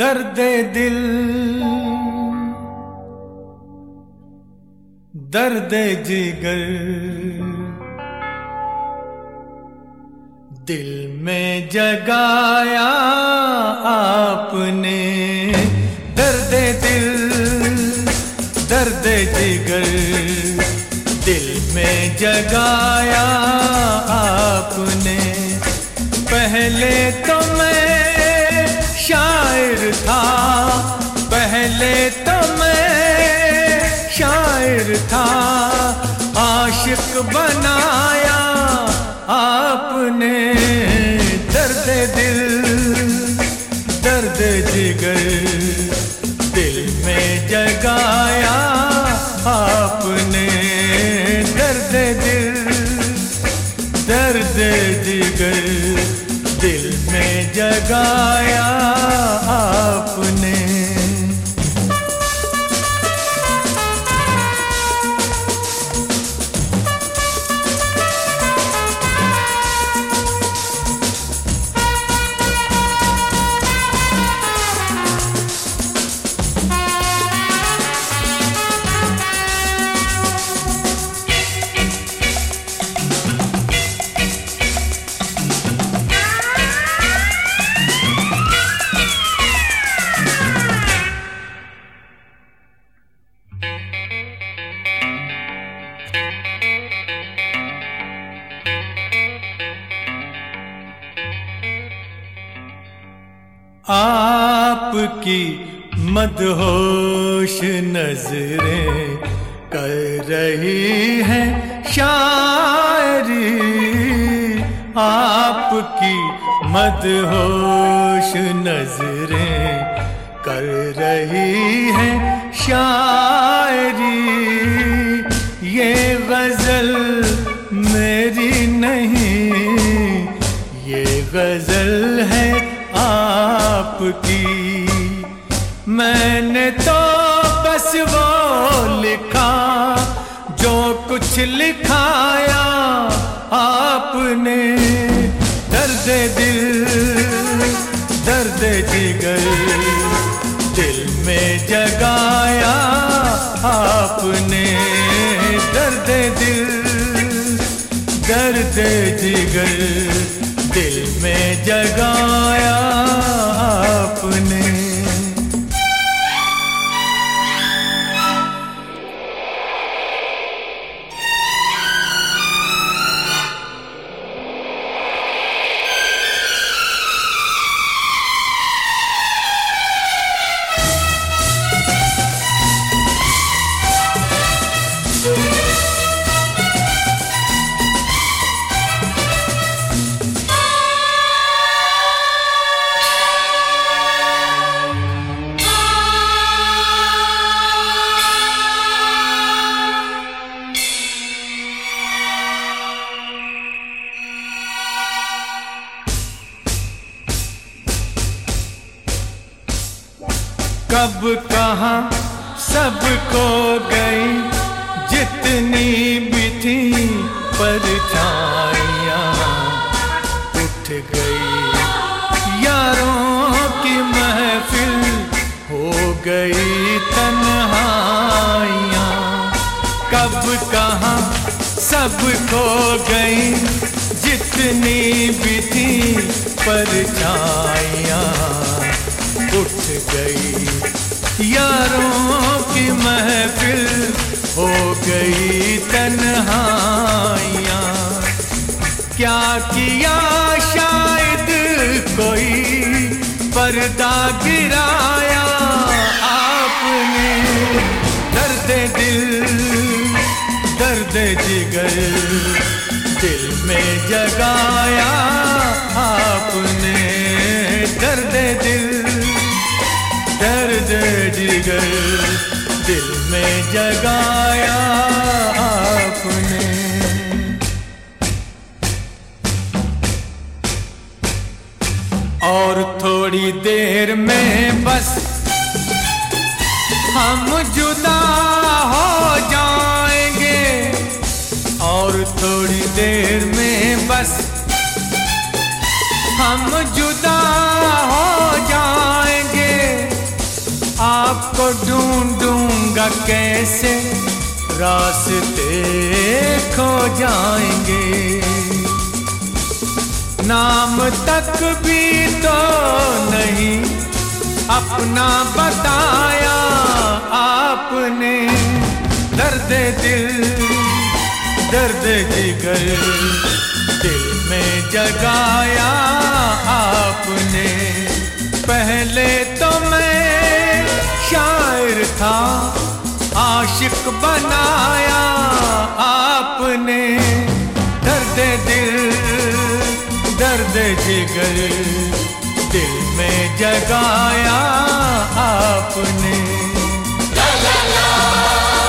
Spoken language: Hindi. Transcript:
दर्द दिल दर्द जिगर दिल में जगाया आपने। दर्द दिल दर्द जिगर दिल में जगाया आपने। पहले तो मैं शायर था, पहले तो मैं शायर था, आशिक बनाया आपने। दर्द दिल दर्द जिगर दिल में जगाया आपने। दर्द दिल दर्द जिगर दिल में जगाया आपने। आपकी मदहोश नजरें कर रही हैं शायरी। आपकी मदहोश नजरें कर रही हैं शायरी। ये गजल मेरी नहीं, ये गजल है आपकी। मैंने तो बस वो लिखा जो कुछ लिखाया आपने। दर्द दिल दर्द जिगर दिल में जगाया आपने। दर्द दिल दर्द जिगर दिल में जगाया आपने। कब कहाँ सब खो गई जितनी भी थी परछाइयाँ। उठ गई यारों की महफिल, हो गई तन्हाइयाँ। कब कहाँ सब खो गई जितनी भी थी परछाइयाँ। उठ गई यारों की महफिल, हो गई तन्हाइयाँ। क्या किया शायद कोई पर्दा गिराया आपने। दर्द दिल दर्द जिगर दिल में जगाया आपने। दर्द दिल दर्द जिगर दिल में जगाया आपने। और थोड़ी देर में बस हम जुदा हो जाएंगे। और थोड़ी देर में बस हम जुदा हो जाएंगे। आपको ढूंढूंगा कैसे, रास्ते खो जाएंगे। नाम तक भी तो नहीं अपना बताया आपने, दर्द दिल दर्द जिगर दिल में जगाया आपने। पहले तो मैं शायर था, आशिक बनाया आपने, दर्द दिल दर्द जिगर दिल में जगाया आपने। ला ला ला